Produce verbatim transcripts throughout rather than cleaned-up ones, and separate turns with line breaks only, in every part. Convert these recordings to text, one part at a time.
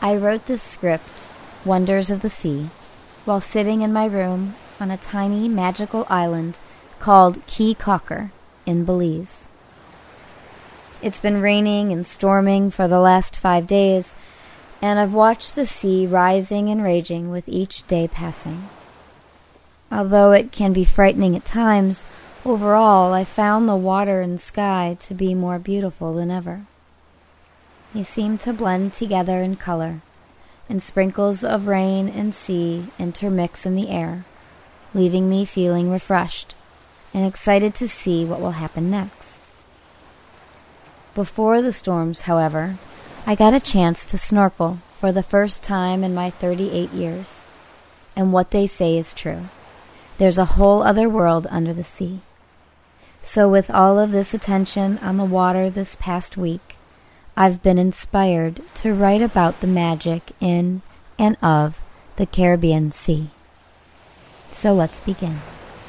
I wrote this script, Wonders of the Sea, while sitting in my room on a tiny magical island called Caye Caulker in Belize. It's been raining and storming for the last five days, and I've watched the sea rising and raging with each day passing. Although it can be frightening at times, overall I found the water and sky to be more beautiful than ever. They seem to blend together in color, and sprinkles of rain and sea intermix in the air, leaving me feeling refreshed and excited to see what will happen next. Before the storms, however, I got a chance to snorkel for the first time in my thirty-eight years, and what they say is true. There's a whole other world under the sea. So with all of this attention on the water this past week, I've been inspired to write about the magic in and of the Caribbean Sea. So let's begin.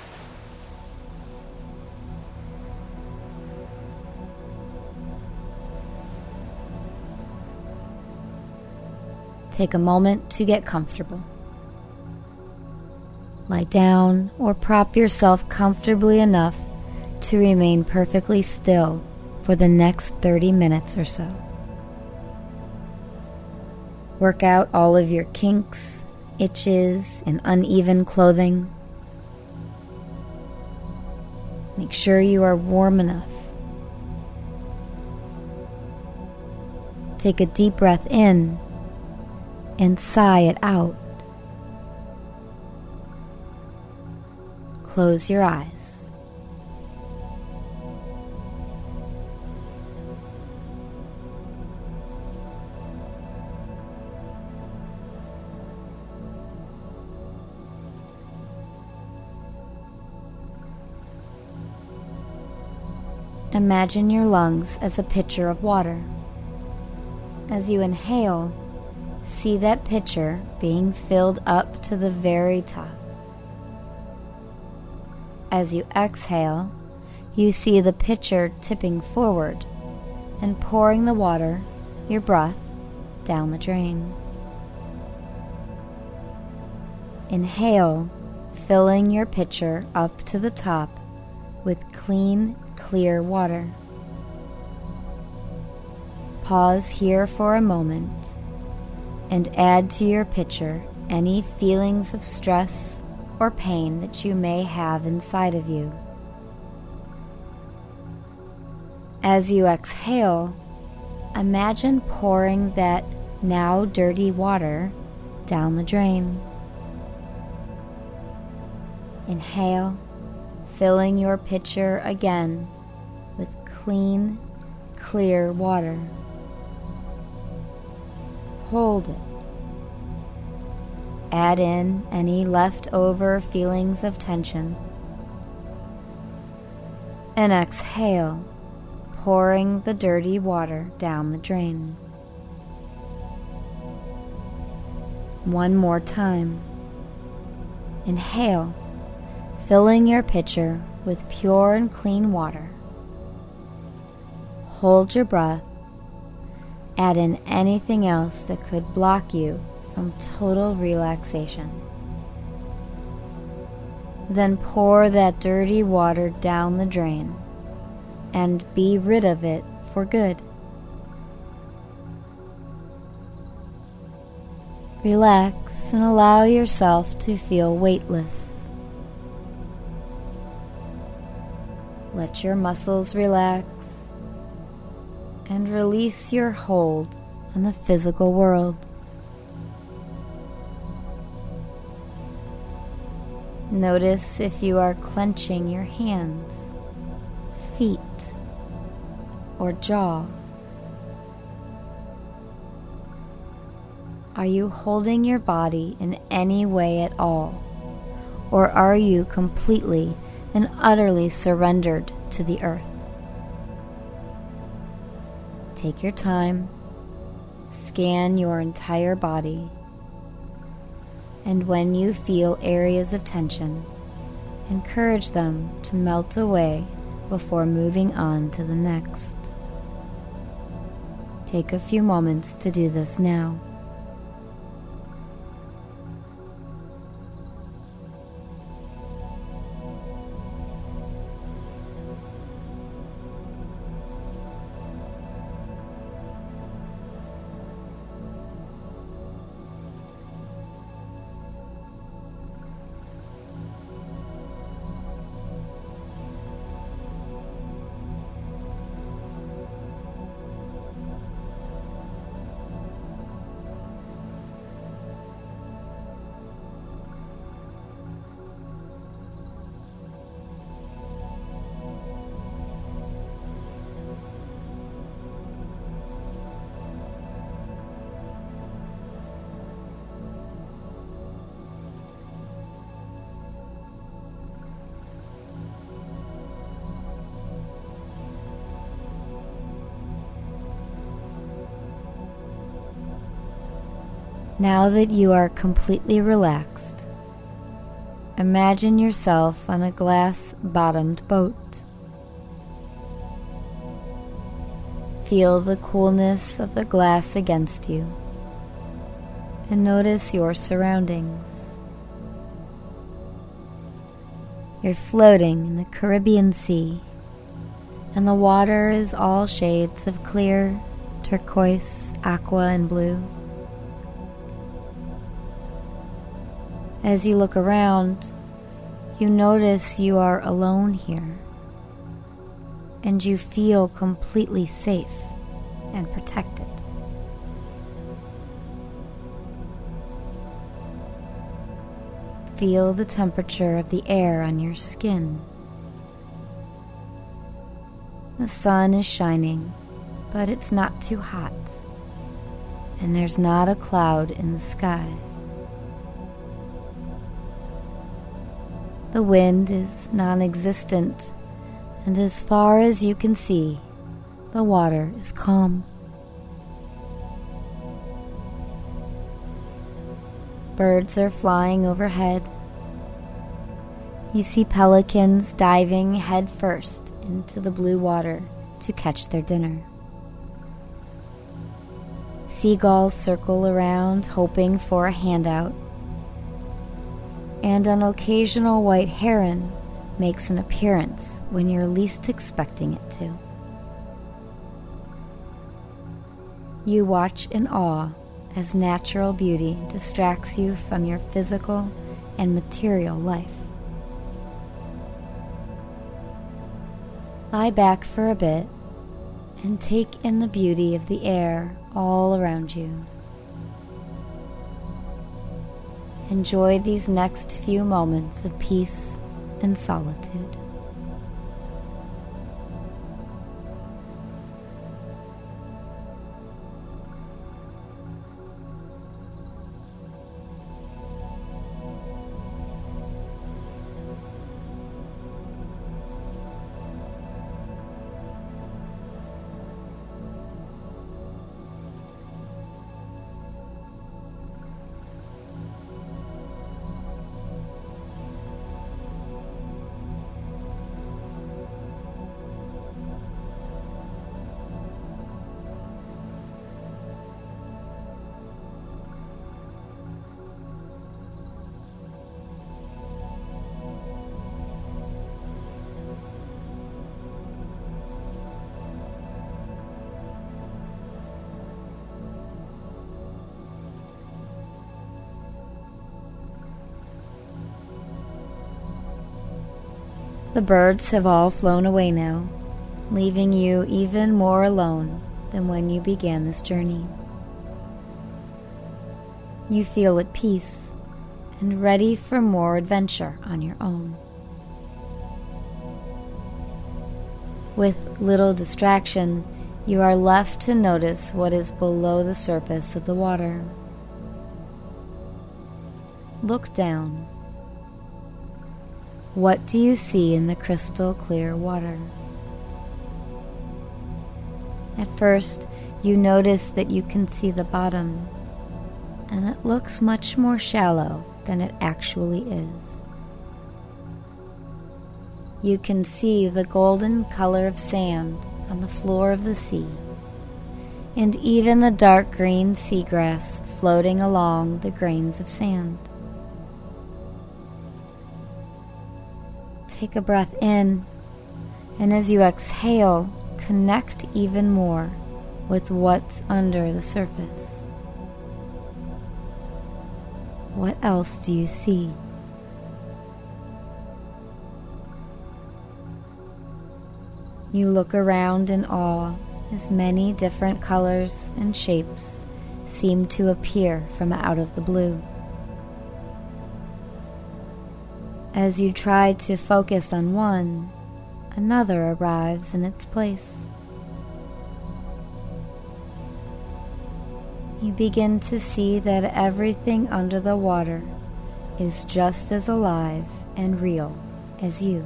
Take a moment to get comfortable. Lie down or prop yourself comfortably enough to remain perfectly still for the next thirty minutes or so. Work out all of your kinks, itches, and uneven clothing. Make sure you are warm enough. Take a deep breath in and sigh it out. Close your eyes. Imagine your lungs as a pitcher of water. As you inhale, see that pitcher being filled up to the very top. As you exhale, you see the pitcher tipping forward and pouring the water, your breath, down the drain. Inhale, filling your pitcher up to the top with clean, clear water. Pause here for a moment and add to your pitcher any feelings of stress or pain that you may have inside of you. As you exhale, imagine pouring that now dirty water down the drain. Inhale, filling your pitcher again with clean, clear water. Hold it. Add in any leftover feelings of tension. And exhale, pouring the dirty water down the drain. One more time. Inhale, filling your pitcher with pure and clean water. Hold your breath. Add in anything else that could block you from total relaxation. Then pour that dirty water down the drain and be rid of it for good. Relax and allow yourself to feel weightless. Let your muscles relax and release your hold on the physical world. Notice if you are clenching your hands, feet, or jaw. Are you holding your body in any way at all, or are you completely and utterly surrendered to the earth? Take your time, scan your entire body, and when you feel areas of tension, encourage them to melt away before moving on to the next. Take a few moments to do this now. Now that you are completely relaxed, imagine yourself on a glass-bottomed boat. Feel the coolness of the glass against you and notice your surroundings. You're floating in the Caribbean Sea, and the water is all shades of clear, turquoise, aqua, and blue. As you look around, you notice you are alone here, and you feel completely safe and protected. Feel the temperature of the air on your skin. The sun is shining, but it's not too hot, and there's not a cloud in the sky. The wind is non-existent, and as far as you can see, the water is calm. Birds are flying overhead. You see pelicans diving headfirst into the blue water to catch their dinner. Seagulls circle around, hoping for a handout, and an occasional white heron makes an appearance when you're least expecting it to. You watch in awe as natural beauty distracts you from your physical and material life. Lie back for a bit and take in the beauty of the air all around you. Enjoy these next few moments of peace and solitude. The birds have all flown away now, leaving you even more alone than when you began this journey. You feel at peace and ready for more adventure on your own. With little distraction, you are left to notice what is below the surface of the water. Look down. What do you see in the crystal clear water? At first, you notice that you can see the bottom, and it looks much more shallow than it actually is. You can see the golden color of sand on the floor of the sea, and even the dark green seagrass floating along the grains of sand. Take a breath in, and as you exhale, connect even more with what's under the surface. What else do you see? You look around in awe as many different colors and shapes seem to appear from out of the blue. As you try to focus on one, another arrives in its place. You begin to see that everything under the water is just as alive and real as you.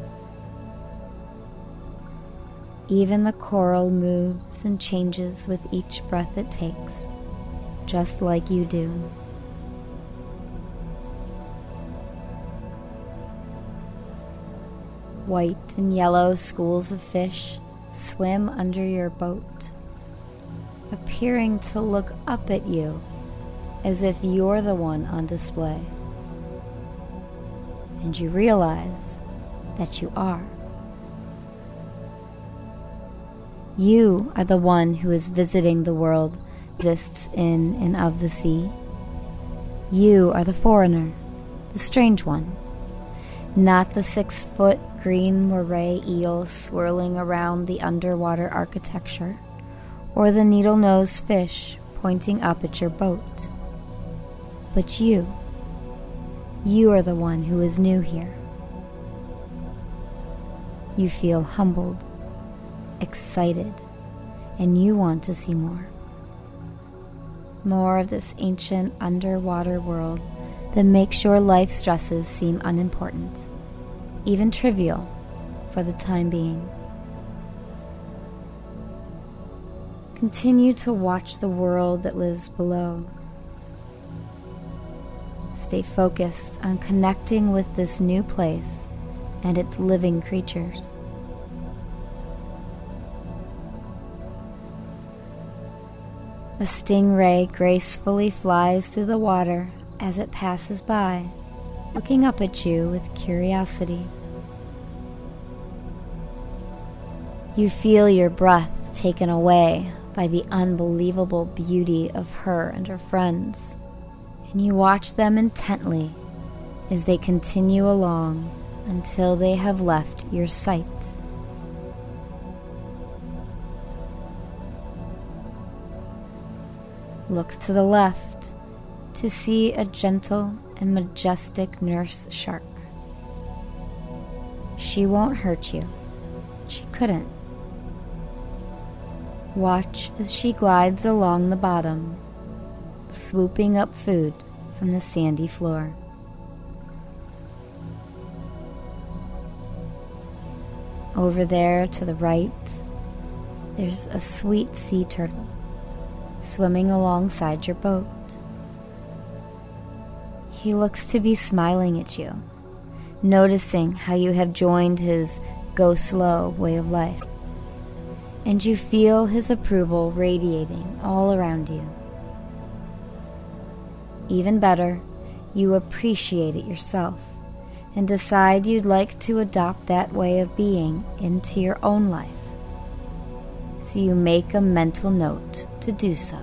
Even the coral moves and changes with each breath it takes, just like you do. White and yellow schools of fish swim under your boat, appearing to look up at you as if you're the one on display. And you realize that you are. You are the one who is visiting the world that exists in and of the sea. You are the foreigner, the strange one, not the six-foot green moray eel swirling around the underwater architecture, or the needle-nosed fish pointing up at your boat. But you, you are the one who is new here. You feel humbled, excited, and you want to see more. More of this ancient underwater world that makes your life stresses seem unimportant, even trivial for the time being. Continue to watch the world that lives below. Stay focused on connecting with this new place and its living creatures. A stingray gracefully flies through the water as it passes by, looking up at you with curiosity. You feel your breath taken away by the unbelievable beauty of her and her friends, and you watch them intently as they continue along until they have left your sight. Look to the left to see a gentle and majestic nurse shark. She won't hurt you. She couldn't. Watch as she glides along the bottom, swooping up food from the sandy floor. Over there to the right, there's a sweet sea turtle swimming alongside your boat. He looks to be smiling at you, noticing how you have joined his go slow way of life, and you feel his approval radiating all around you. Even better, you appreciate it yourself and decide you'd like to adopt that way of being into your own life. So you make a mental note to do so.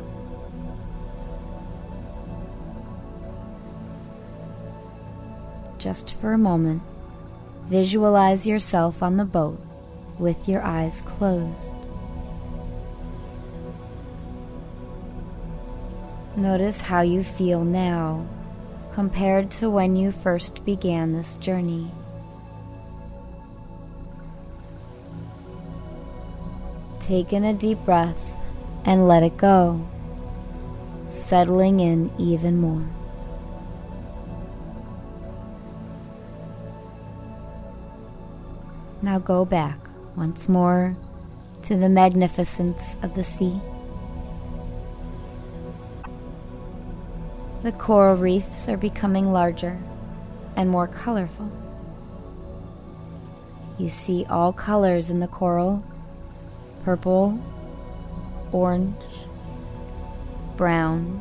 Just for a moment, visualize yourself on the boat with your eyes closed. Notice how you feel now compared to when you first began this journey. Take in a deep breath and let it go, settling in even more. Now go back once more to the magnificence of the sea. The coral reefs are becoming larger and more colorful. You see all colors in the coral: purple, orange, brown,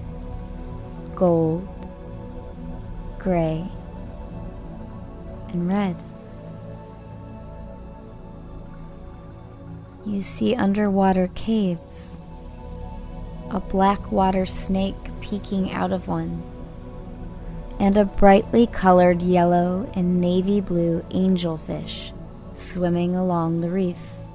gold, gray, and red. You see underwater caves, a black water snake peeking out of one, and a brightly colored yellow and navy blue angelfish swimming along the reef.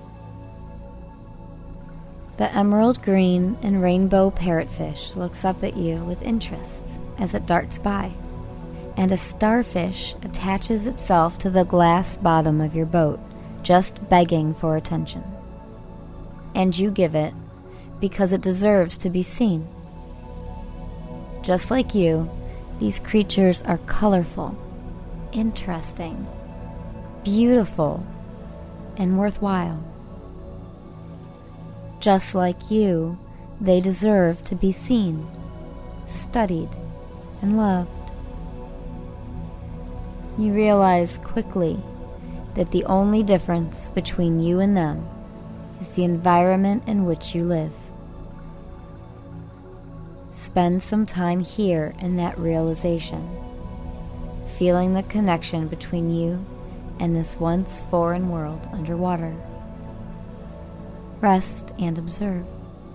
The emerald green and rainbow parrotfish looks up at you with interest as it darts by, and a starfish attaches itself to the glass bottom of your boat, just begging for attention. And you give it because it deserves to be seen. Just like you, these creatures are colorful, interesting, beautiful, and worthwhile. Just like you, they deserve to be seen, studied, and loved. You realize quickly that the only difference between you and them is the environment in which you live. Spend some time here in that realization, feeling the connection between you and this once foreign world underwater. Rest and observe.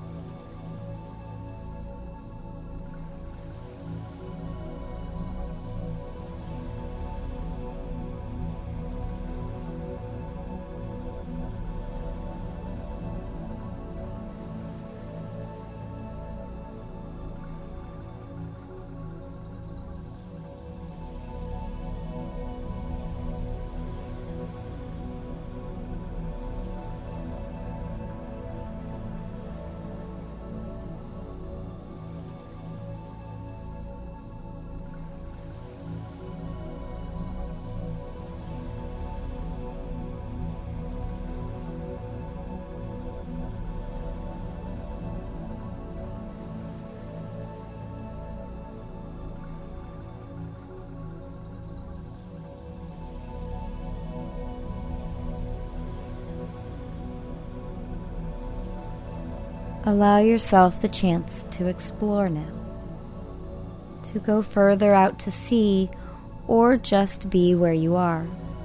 Allow yourself the chance to explore now, to go further out to sea or just be where you are.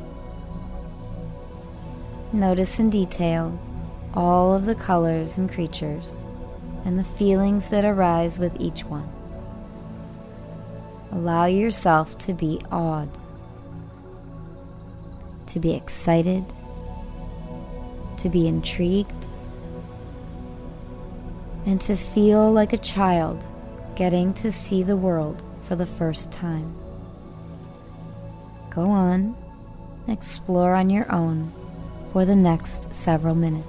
Notice in detail all of the colors and creatures and the feelings that arise with each one. Allow yourself to be awed, to be excited, to be intrigued, and to feel like a child getting to see the world for the first time. Go on, explore on your own for the next several minutes.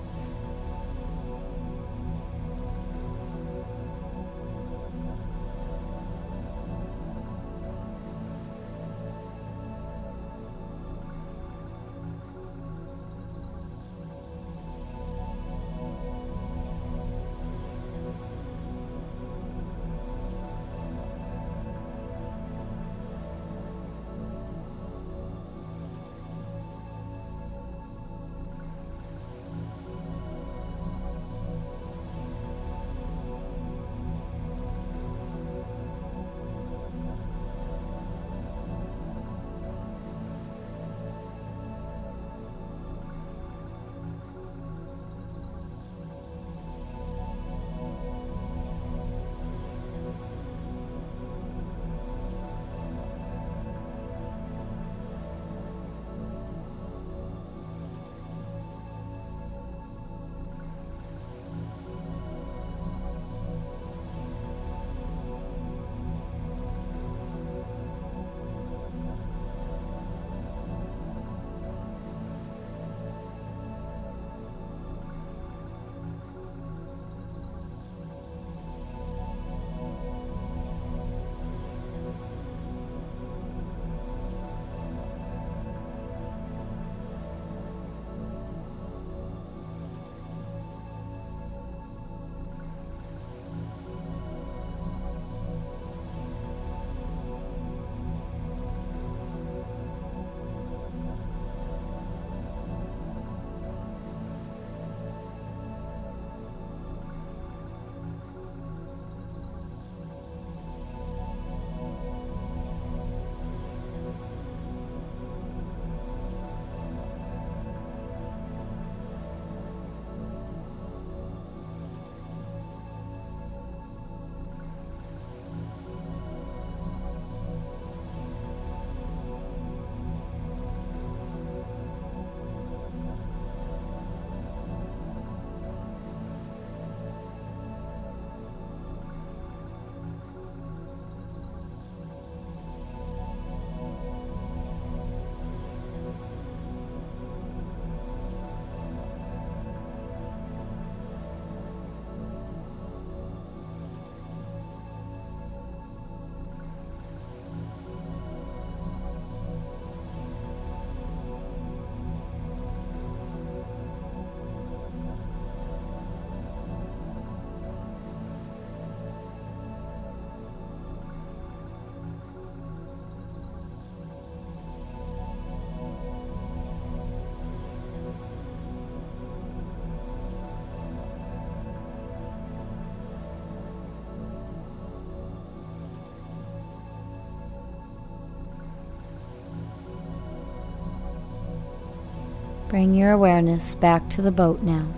Bring your awareness back to the boat now.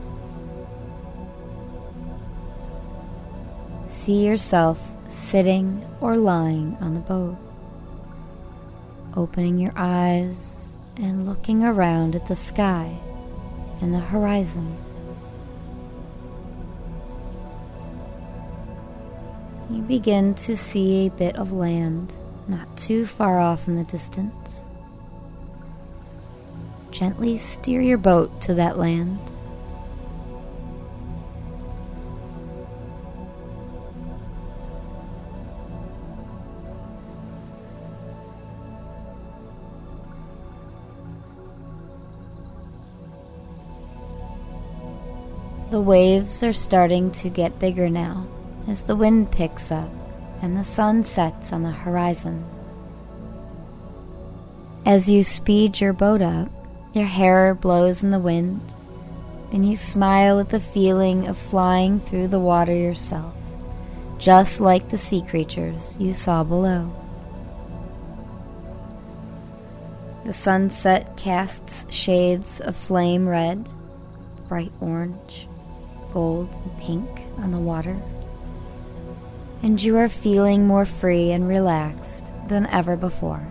See yourself sitting or lying on the boat, opening your eyes and looking around at the sky and the horizon. You begin to see a bit of land not too far off in the distance. Gently steer your boat to that land. The waves are starting to get bigger now as the wind picks up and the sun sets on the horizon. As you speed your boat up, your hair blows in the wind, and you smile at the feeling of flying through the water yourself, just like the sea creatures you saw below. The sunset casts shades of flame red, bright orange, gold, and pink on the water, and you are feeling more free and relaxed than ever before.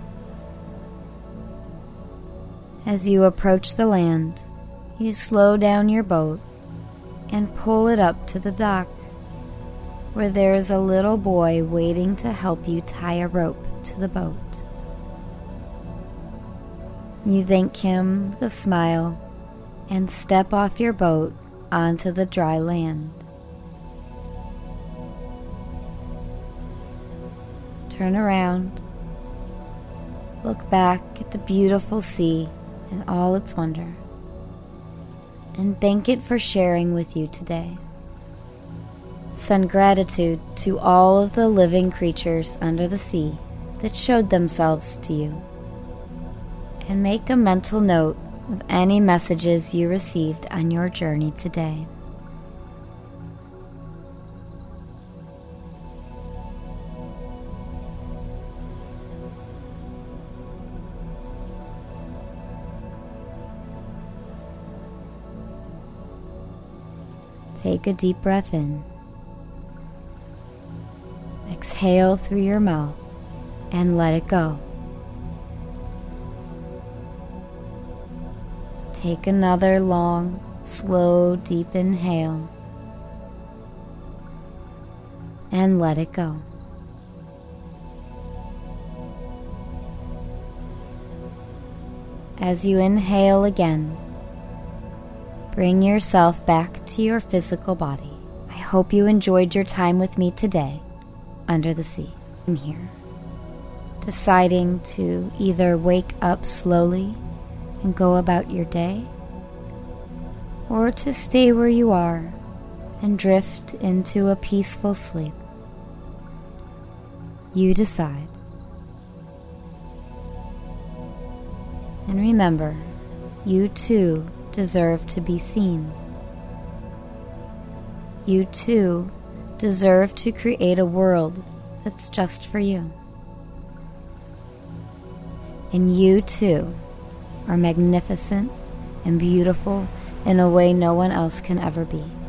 As you approach the land, you slow down your boat and pull it up to the dock, where there is a little boy waiting to help you tie a rope to the boat. You thank him with a smile and step off your boat onto the dry land. Turn around, look back at the beautiful sea and all its wonder, and thank it for sharing with you today. Send gratitude to all of the living creatures under the sea that showed themselves to you, and make a mental note of any messages you received on your journey today. Take a deep breath in. Exhale through your mouth and let it go. Take another long, slow, deep inhale and let it go. As you inhale again, bring yourself back to your physical body. I hope you enjoyed your time with me today under the sea. I'm here, deciding to either wake up slowly and go about your day, or to stay where you are and drift into a peaceful sleep. You decide. And remember, you too deserve to be seen. You too deserve to create a world that's just for you. And you too are magnificent and beautiful in a way no one else can ever be.